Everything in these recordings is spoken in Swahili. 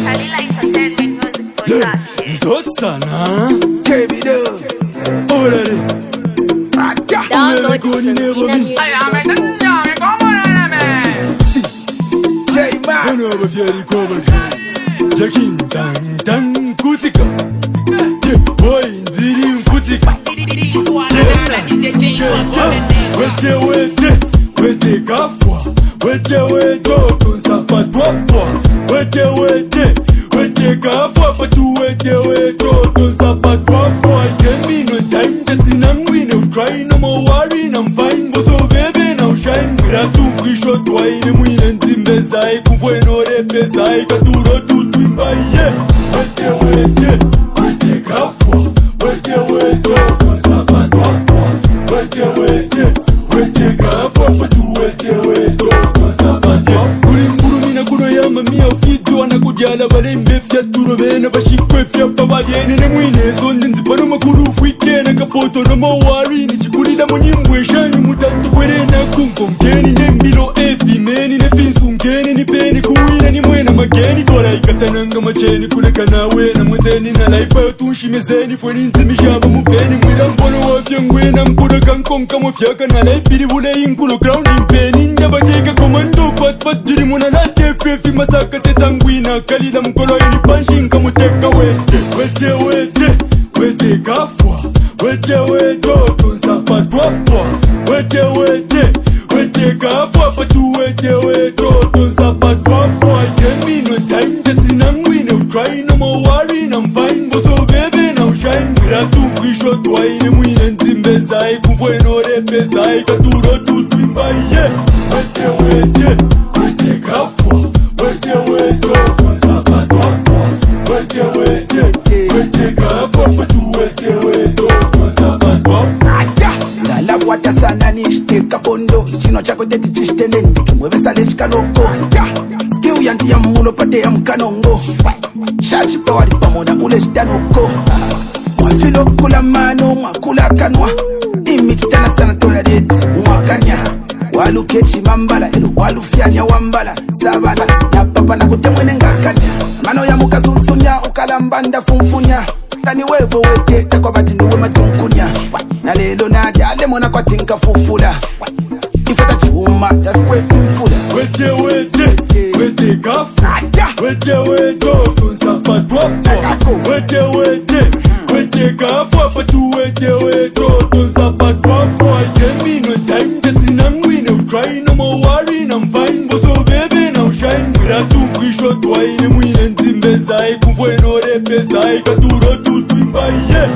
Download Como fiaca na life biri bule inkulo ground in pain Njaba kega komando pat jiri muna la tefe masaka te sanguina kalila mkolo ini panshin kamu teka wete kafwa wete tunsa patwapwa wete kafwa patu wete tunsa patwapwa Give me no time just in angwina cry no more worry I'm fine boso baby now shine Mira tu free shot wa ine mwine nzimbezai kumfweno repezai katuro tutu imbaye wete kafwa wete tunsa patwapwa wete kafwa patu wete tunsa patwapwa Lala wata sana nishte kapondo Chino chako deti chishte nende Kimwebe sale shikanoko Skill yanti ya mulo pate ya mkanongo Shachi pawari pamona ule shitanoko Mwafilo kula mano mwakula kanwa Imi chitana sana tola deti mwakanya Walu kechi mambala elu walu fianya wambala Sabala na papa na kutemwene ngakanya Mano ya muka sunsunya ukalambanda funfunya Tani wewe weke takwa bati nduwe matunkunya Na lelo na jale mona kwa tinka fufula Ifata chuma ya fwe fufula Wete kafu Wete tunsa patwapwa Wete kafu Apatu wete tunsa patwapwa Give me no time just in angwine cry no more worry I'm fine boso baby now shine Mira tu free shot wa ine mwine nzimbezai kumfweno repezai katuro tutu imbaye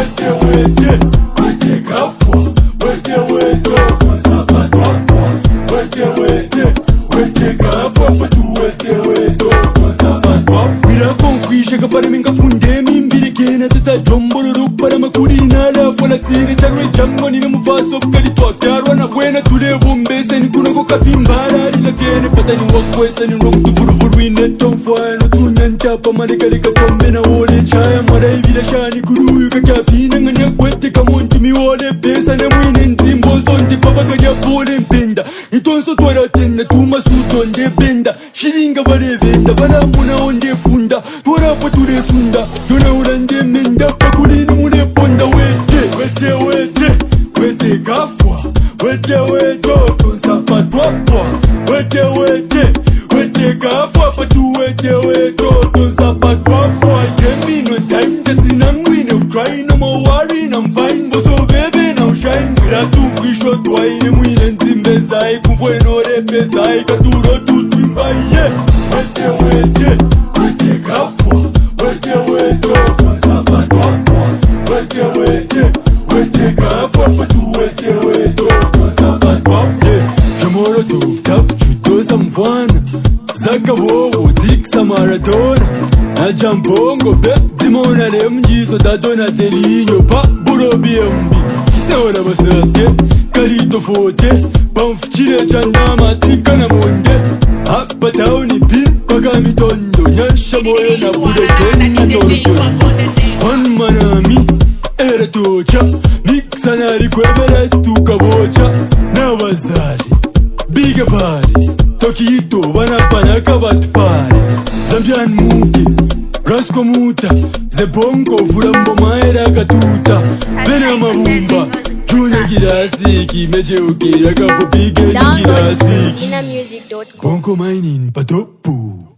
Wete kafwa Wete tunsa patwapwa Wete kafwa patu wete tunsa patwapwa Mira konfisha kapare minga funde mimbiri kena tata jombolo rukpara makuri nala Fola tire chagwe chango nina mufaso kari tuafyarwa na buena tule bombesa ni kuna koka fimbara Lila fiene patani wakwesa ni rong tu furu ine chomfano Tunyanchapa marekareka kombe na ole chaya Mara hivila shani kuruyu kakafina Nganya kwete kamontu miwole pesa Na mwine nzimbo zonde papa kaya pole mpenda Nitonso twara tenda tuma suto nde benda Shiringa vare venda Vana muna onde funda Twara pature funda Yona urande menda Pakulini mune ponda Wete kafwa Wete tunsa patwapwa Wete kafwa Patu wete tunsa patwapwa Give me no time just in angwine cry no more worry I'm fine boso baby now shine Mira tu free shot wa ine mwine nzimbezai kumfweno repezai katuro tutu imbaye Wete kafwa Wete tunsa patwapwa Wete kafwa Patu wete tunsa patwapwa Jamoro tuftap chutosa mfwana Zaka wowo diksa maratona Na jambongo pep dimona le mjiso dadona delinyo pa buro BMB Neona basate kalito fote Pamfchile chandama tika na monde Hapa tauni pin paka mitondo Nyasha moe na bude kena torfyo One manami era tocha Mixa nari kwebela stuka bocha Na wazali Biga fari Tokito wanapana kabat pari Champion Muke, Rosco Muta, The Bongo, Furambo Maera Katuta, Benama Mumba, Junior Girasiki, Mejoki, Ragapo Big Girasiki, Inamusic.com. Bongo Mining, Patopu.